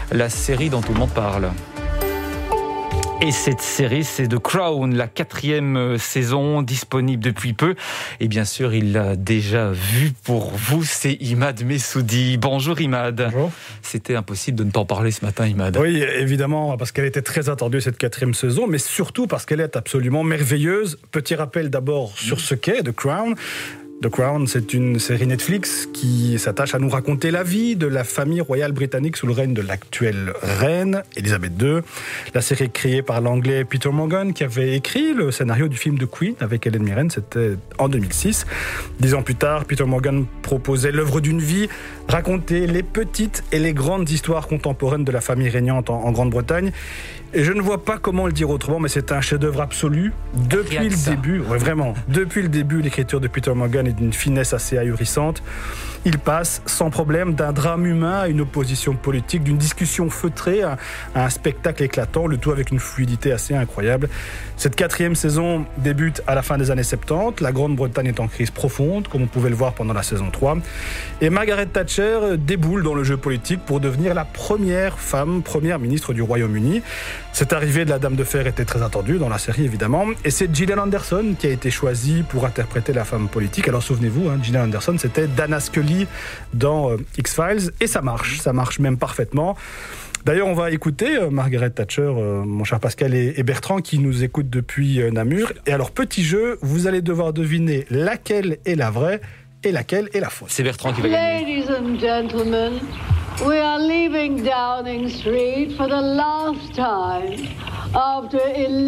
la série dont tout le monde parle. Et cette série, c'est The Crown, la 4e saison, disponible depuis peu. Et bien sûr, il l'a déjà vu pour vous, c'est Imad Messoudi. Bonjour Imad. Bonjour. C'était impossible de ne pas en parler ce matin, Imad. Oui, évidemment, parce qu'elle était très attendue cette 4e saison, mais surtout parce qu'elle est absolument merveilleuse. Petit rappel d'abord sur ce qu'est The Crown. The Crown, c'est une série Netflix qui s'attache à nous raconter la vie de la famille royale britannique sous le règne de l'actuelle reine, Elisabeth II. La série est créée par l'anglais Peter Morgan, qui avait écrit le scénario du film The Queen avec Helen Mirren, c'était en 2006. 10 ans plus tard, Peter Morgan proposait l'œuvre d'une vie, raconter les petites et les grandes histoires contemporaines de la famille régnante en Grande-Bretagne. Et je ne vois pas comment le dire autrement, mais c'est un chef-d'œuvre absolu. Depuis le début, ouais, vraiment, depuis le début, l'écriture de Peter Morgan est d'une finesse assez ahurissante. Il passe sans problème d'un drame humain à une opposition politique, d'une discussion feutrée à un spectacle éclatant, le tout avec une fluidité assez incroyable. Cette 4e saison débute à la fin des années 70. La Grande-Bretagne est en crise profonde, comme on pouvait le voir pendant la saison 3. Et Margaret Thatcher déboule dans le jeu politique pour devenir la première femme première ministre du Royaume-Uni. Cette arrivée de la Dame de Fer était très attendue dans la série, évidemment. Et c'est Gillian Anderson qui a été choisie pour interpréter la femme politique. Alors souvenez-vous, Gillian Anderson, c'était Dana Scully dans X-Files. Et ça marche même parfaitement. D'ailleurs, on va écouter Margaret Thatcher, mon cher Pascal et Bertrand, qui nous écoutent depuis Namur. Et alors, petit jeu, vous allez devoir deviner laquelle est la vraie et laquelle est la fausse. C'est Bertrand qui va gagner. Ladies and gentlemen, we are leaving Downing Street for the last time after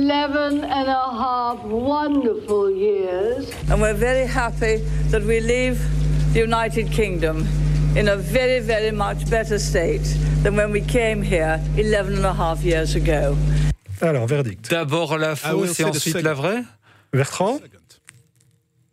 11 and a half wonderful years. And we're very happy that we leave the United Kingdom in a very, very much better state than when we came here 11 and a half years ago. Alors, verdict. D'abord la fausse et ensuite la vraie. Bertrand ? Bertrand ?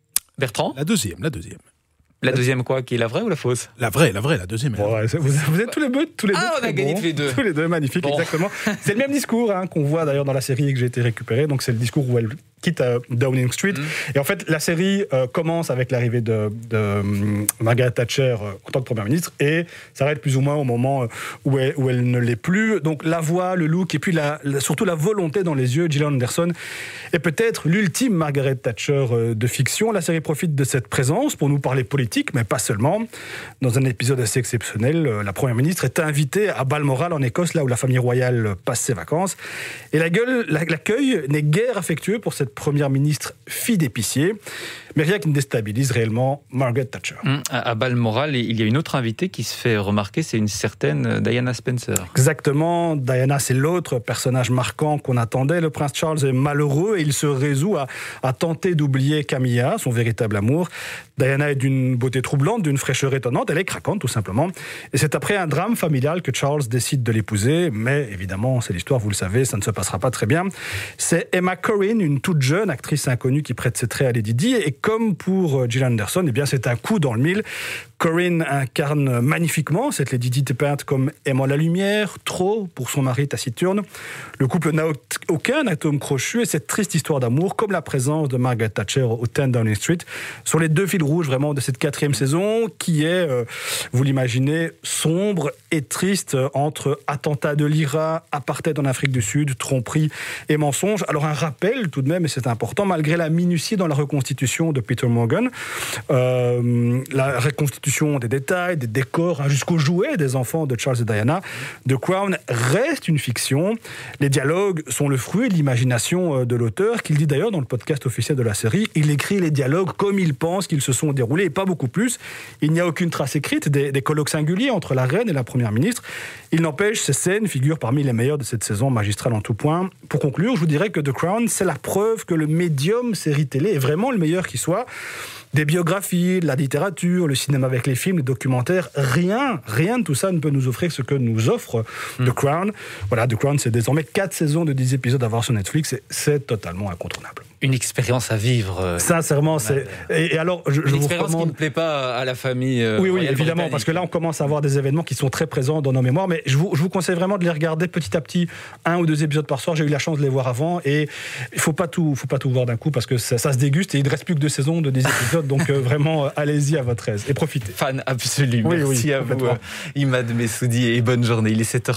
La deuxième. La deuxième quoi, qui est la vraie ou la fausse ? La vraie, la deuxième. Bon, ouais, vous êtes tous les deux. Ah, on a gagné tous les deux. Tous les deux, magnifique, bon. Exactement. C'est le même discours qu'on voit d'ailleurs dans la série et que j'ai été récupéré. Donc c'est le discours où elle quitte Downing Street. Et en fait, la série commence avec l'arrivée de Margaret Thatcher en tant que Première ministre et s'arrête plus ou moins au moment où elle ne l'est plus. Donc la voix, le look et puis surtout la volonté dans les yeux, Gillian Anderson est peut-être l'ultime Margaret Thatcher de fiction. La série profite de cette présence pour nous parler politique, mais pas seulement. Dans un épisode assez exceptionnel, la Première ministre est invitée à Balmoral en Écosse, là où la famille royale passe ses vacances. Et l'accueil n'est guère affectueux pour cette Première ministre fille d'épicier, mais rien qui ne déstabilise réellement Margaret Thatcher. À Balmoral, il y a une autre invitée qui se fait remarquer, c'est une certaine Diana Spencer. Exactement, Diana, c'est l'autre personnage marquant qu'on attendait. Le prince Charles est malheureux et il se résout à tenter d'oublier Camilla, son véritable amour. Diana est d'une beauté troublante, d'une fraîcheur étonnante, elle est craquante tout simplement. Et c'est après un drame familial que Charles décide de l'épouser, mais évidemment, c'est l'histoire, vous le savez, ça ne se passera pas très bien. C'est Emma Corrin, une toute jeune actrice inconnue qui prête ses traits à Lady Di, et comme pour Gillian Anderson, eh bien c'est un coup dans le mille. Corrin incarne magnifiquement cette Lady Di peinte comme aimant la lumière, trop pour son mari taciturne. Le couple n'a aucun atome crochu et cette triste histoire d'amour, comme la présence de Margaret Thatcher au 10 Downing Street, sont les deux fils rouges vraiment de cette 4e saison qui est, vous l'imaginez, sombre et triste entre attentats de l'IRA, apartheid en Afrique du Sud, tromperie et mensonge. Alors un rappel tout de même, et c'est important, malgré la minutie dans la reconstitution de Peter Morgan, la reconstitution des détails, des décors, jusqu'aux jouets des enfants de Charles et Diana, The Crown reste une fiction. Les dialogues sont le fruit de l'imagination de l'auteur, qu'il dit d'ailleurs dans le podcast officiel de la série. Il écrit les dialogues comme il pense qu'ils se sont déroulés, et pas beaucoup plus. Il n'y a aucune trace écrite des colloques singuliers entre la reine et la première ministre. Il n'empêche, ces scènes figurent parmi les meilleures de cette saison magistrale en tout point. Pour conclure, je vous dirais que The Crown, c'est la preuve que le médium série télé est vraiment le meilleur qui soit. Des biographies, de la littérature, le cinéma avec les films, les documentaires, rien de tout ça ne peut nous offrir ce que nous offre The Crown. Voilà, The Crown, c'est désormais 4 saisons de 10 épisodes à voir sur Netflix et c'est totalement incontournable. Une expérience à vivre. Sincèrement, c'est... Et alors, je vous expérience recommande... qui ne plaît pas à la famille. Oui, évidemment, parce que là, on commence à avoir des événements qui sont très présents dans nos mémoires, mais je vous conseille vraiment de les regarder petit à petit, 1 ou 2 épisodes par soir. J'ai eu la chance de les voir avant, et il faut pas tout voir d'un coup, parce que ça se déguste, et il ne reste plus que 2 saisons de 10 épisodes, donc vraiment, allez-y à votre aise, et profitez. Fan absolu. Oui, merci à vous, Imad Messoudi, et bonne journée. Il est 7h.